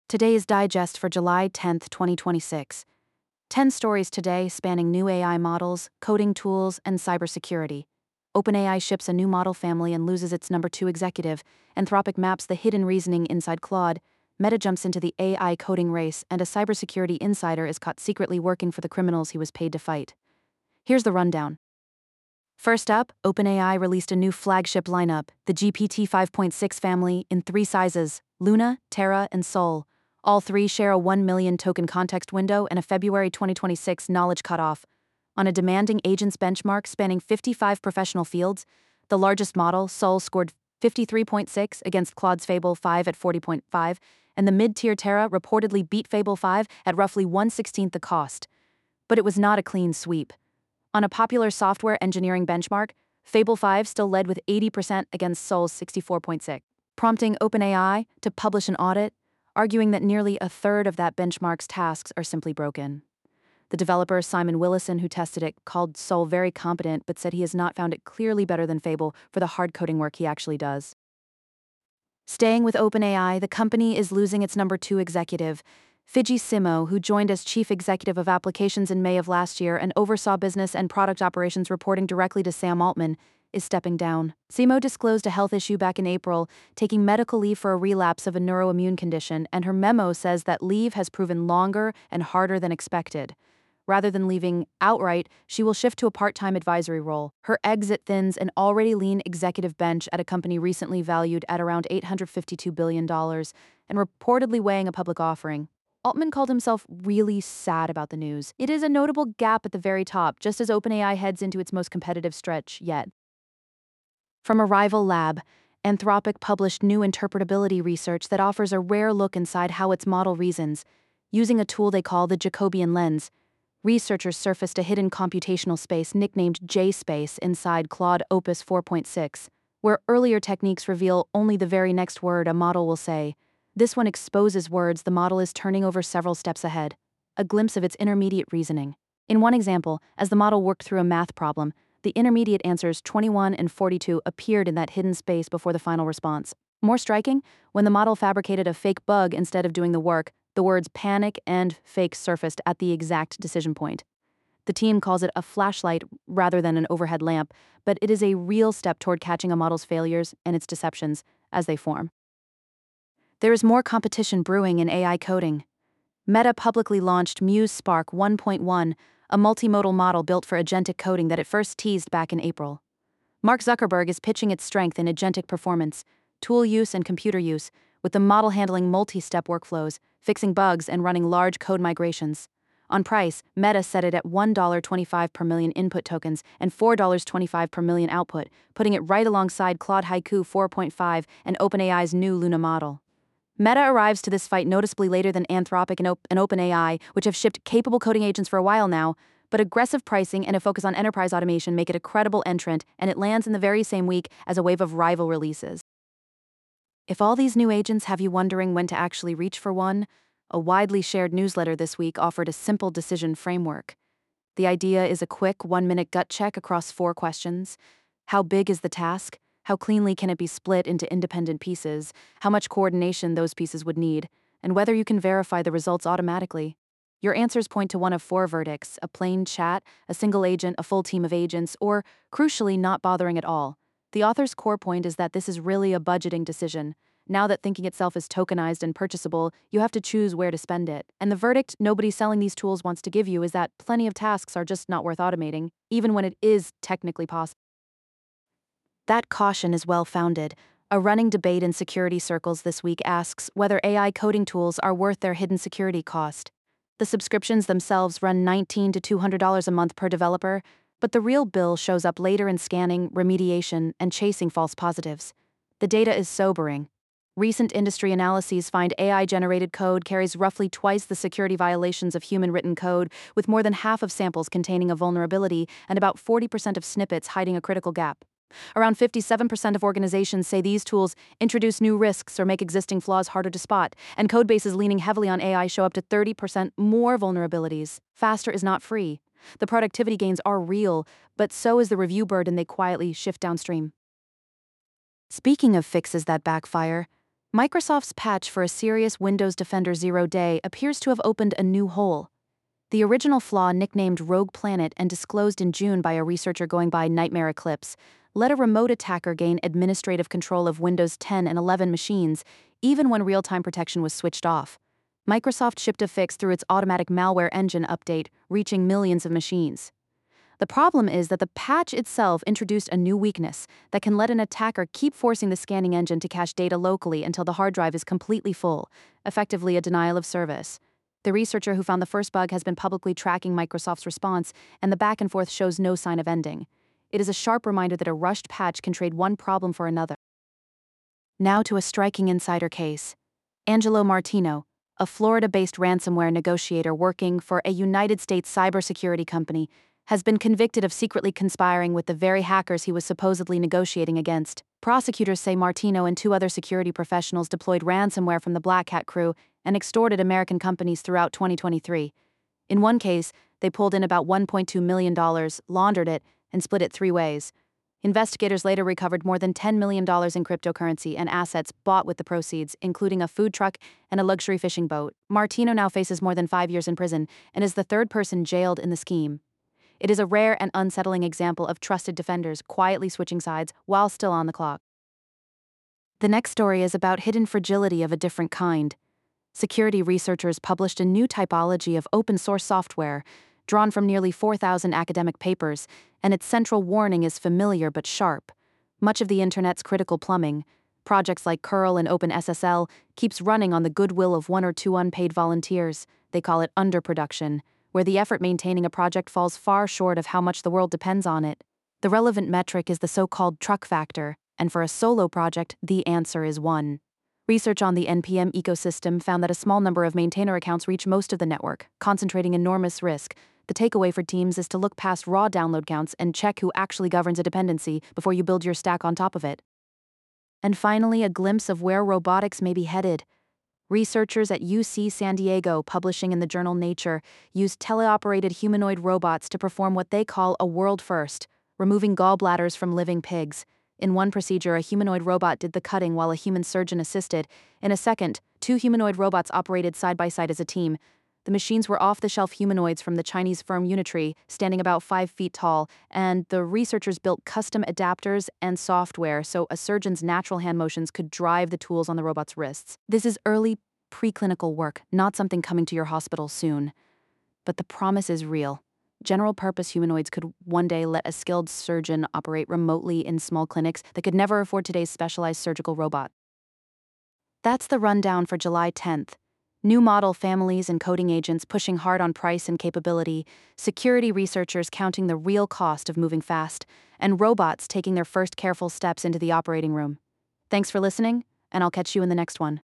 Today's digest for July 10, 2026. 10 stories today spanning new AI models, coding tools, and cybersecurity. OpenAI ships a new model family and loses its number 2 executive. Anthropic maps the hidden reasoning inside Claude. Meta jumps into the AI coding race, and a cybersecurity insider is caught secretly working for the criminals he was paid to fight. Here's the rundown. First up, OpenAI released a new flagship lineup, the GPT 5.6 family, in 3 sizes: Luna, Terra, and Sol. All 3 share a 1 million token context window and a February 2026 knowledge cutoff. On a demanding agents benchmark spanning 55 professional fields, the largest model, Sol, scored 53.6 against Claude's Fable 5 at 40.5, and the mid-tier Terra reportedly beat Fable 5 at roughly 1/16 the cost. But it was not a clean sweep. On a popular software engineering benchmark, Fable 5 still led with 80% against Sol's 64.6, prompting OpenAI to publish an audit, arguing that nearly a third of that benchmark's tasks are simply broken. The developer, Simon Willison, who tested it, called Sol very competent but said he has not found it clearly better than Fable for the hard coding work he actually does. Staying with OpenAI, the company is losing its number 2 executive, Fidji Simo, who joined as chief executive of applications in May of last year and oversaw business and product operations reporting directly to Sam Altman, is stepping down. Simo disclosed a health issue back in April, taking medical leave for a relapse of a neuroimmune condition, and her memo says that leave has proven longer and harder than expected. Rather than leaving outright, she will shift to a part-time advisory role. Her exit thins an already lean executive bench at a company recently valued at around $852 billion and reportedly weighing a public offering. Altman called himself really sad about the news. It is a notable gap at the very top, just as OpenAI heads into its most competitive stretch yet. From a rival lab, Anthropic published new interpretability research that offers a rare look inside how its model reasons. Using a tool they call the Jacobian lens, researchers surfaced a hidden computational space nicknamed J-space inside Claude Opus 4.6, where earlier techniques reveal only the very next word a model will say. This one exposes words the model is turning over several steps ahead, a glimpse of its intermediate reasoning. In one example, as the model worked through a math problem, the intermediate answers 21 and 42 appeared in that hidden space before the final response. More striking, when the model fabricated a fake bug instead of doing the work, the words panic and fake surfaced at the exact decision point. The team calls it a flashlight rather than an overhead lamp, but it is a real step toward catching a model's failures and its deceptions as they form. There is more competition brewing in AI coding. Meta publicly launched Muse Spark 1.1, a multimodal model built for agentic coding that it first teased back in April. Mark Zuckerberg is pitching its strength in agentic performance, tool use, and computer use, with the model handling multi-step workflows, fixing bugs, and running large code migrations. On price, Meta set it at $1.25 per million input tokens and $4.25 per million output, putting it right alongside Claude Haiku 4.5 and OpenAI's new Luna model. Meta arrives to this fight noticeably later than Anthropic and OpenAI, which have shipped capable coding agents for a while now, but aggressive pricing and a focus on enterprise automation make it a credible entrant, and it lands in the very same week as a wave of rival releases. If all these new agents have you wondering when to actually reach for one, a widely shared newsletter this week offered a simple decision framework. The idea is a quick 1-minute gut check across 4 questions. How big is the task? How cleanly can it be split into independent pieces? How much coordination those pieces would need? And whether you can verify the results automatically. Your answers point to one of 4 verdicts: a plain chat, a single agent, a full team of agents, or, crucially, not bothering at all. The author's core point is that this is really a budgeting decision. Now that thinking itself is tokenized and purchasable, you have to choose where to spend it. And the verdict nobody selling these tools wants to give you is that plenty of tasks are just not worth automating, even when it is technically possible. That caution is well-founded. A running debate in security circles this week asks whether AI coding tools are worth their hidden security cost. The subscriptions themselves run $19 to $200 a month per developer, but the real bill shows up later in scanning, remediation, and chasing false positives. The data is sobering. Recent industry analyses find AI-generated code carries roughly twice the security violations of human-written code, with more than half of samples containing a vulnerability and about 40% of snippets hiding a critical gap. Around 57% of organizations say these tools introduce new risks or make existing flaws harder to spot, and codebases leaning heavily on AI show up to 30% more vulnerabilities. Faster is not free. The productivity gains are real, but so is the review burden they quietly shift downstream. Speaking of fixes that backfire, Microsoft's patch for a serious Windows Defender 0-day appears to have opened a new hole. The original flaw, nicknamed Rogue Planet and disclosed in June by a researcher going by Nightmare Eclipse, let a remote attacker gain administrative control of Windows 10 and 11 machines, even when real-time protection was switched off. Microsoft shipped a fix through its automatic malware engine update, reaching millions of machines. The problem is that the patch itself introduced a new weakness that can let an attacker keep forcing the scanning engine to cache data locally until the hard drive is completely full, effectively a denial of service. The researcher who found the first bug has been publicly tracking Microsoft's response, and the back and forth shows no sign of ending. It is a sharp reminder that a rushed patch can trade one problem for another. Now to a striking insider case. Angelo Martino, a Florida-based ransomware negotiator working for a United States cybersecurity company, has been convicted of secretly conspiring with the very hackers he was supposedly negotiating against. Prosecutors say Martino and two other security professionals deployed ransomware from the Black Hat crew and extorted American companies throughout 2023. In one case, they pulled in about $1.2 million, laundered it, and split it three ways. Investigators later recovered more than $10 million in cryptocurrency and assets bought with the proceeds, including a food truck and a luxury fishing boat. Martino now faces more than 5 years in prison and is the third person jailed in the scheme. It is a rare and unsettling example of trusted defenders quietly switching sides while still on the clock. The next story is about hidden fragility of a different kind. Security researchers published a new typology of open-source software, drawn from nearly 4,000 academic papers, and its central warning is familiar but sharp. Much of the internet's critical plumbing, projects like curl and OpenSSL, keeps running on the goodwill of one or two unpaid volunteers. They call it underproduction, where the effort maintaining a project falls far short of how much the world depends on it. The relevant metric is the so-called truck factor, and for a solo project, the answer is 1. Research on the NPM ecosystem found that a small number of maintainer accounts reach most of the network, concentrating enormous risk. The takeaway for teams is to look past raw download counts and check who actually governs a dependency before you build your stack on top of it. And finally, a glimpse of where robotics may be headed. Researchers at UC San Diego, publishing in the journal Nature, used teleoperated humanoid robots to perform what they call a world first, removing gallbladders from living pigs. In one procedure, a humanoid robot did the cutting while a human surgeon assisted. In a second, two humanoid robots operated side by side as a team. The machines were off-the-shelf humanoids from the Chinese firm Unitree, standing about 5 feet tall, and the researchers built custom adapters and software so a surgeon's natural hand motions could drive the tools on the robot's wrists. This is early preclinical work, not something coming to your hospital soon. But the promise is real. General-purpose humanoids could one day let a skilled surgeon operate remotely in small clinics that could never afford today's specialized surgical robot. That's the rundown for July 10th. New model families and coding agents pushing hard on price and capability, security researchers counting the real cost of moving fast, and robots taking their first careful steps into the operating room. Thanks for listening, and I'll catch you in the next one.